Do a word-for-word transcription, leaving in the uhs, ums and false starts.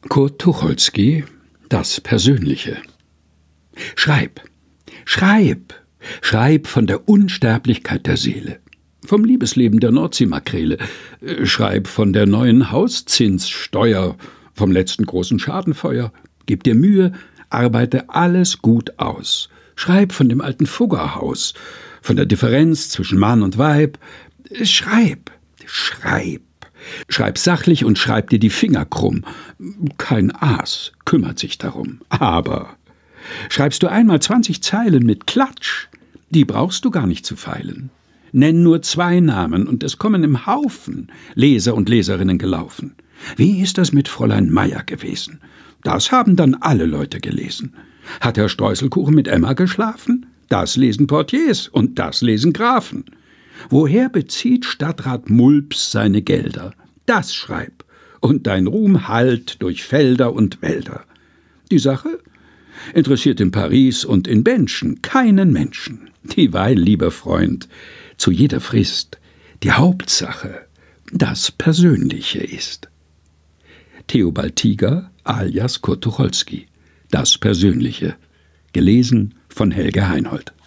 Kurt Tucholsky, das Persönliche. Schreib, schreib, schreib von der Unsterblichkeit der Seele, vom Liebesleben der Nordseemakrele, schreib von der neuen Hauszinssteuer, vom letzten großen Schadenfeuer. Gib dir Mühe, arbeite alles gut aus. Schreib von dem alten Fuggerhaus, von der Differenz zwischen Mann und Weib. Schreib, schreib. Schreib sachlich und schreib dir die Finger krumm. Kein Aas kümmert sich darum. Aber schreibst du einmal zwanzig Zeilen mit Klatsch, die brauchst du gar nicht zu feilen. Nenn nur zwei Namen und es kommen im Haufen Leser und Leserinnen gelaufen. Wie ist das mit Fräulein Meier gewesen? Das haben dann alle Leute gelesen. Hat Herr Streuselkuchen mit Emma geschlafen? Das lesen Portiers und das lesen Grafen. Woher bezieht Stadtrat Mulps seine Gelder? Das schreib, und dein Ruhm hallt durch Felder und Wälder. Die Sache interessiert in Paris und in Benschen keinen Menschen, dieweil, lieber Freund, zu jeder Frist die Hauptsache das Persönliche ist. Theobald Tiger alias Kurt Tucholsky, das Persönliche, gelesen von Helge Heinold.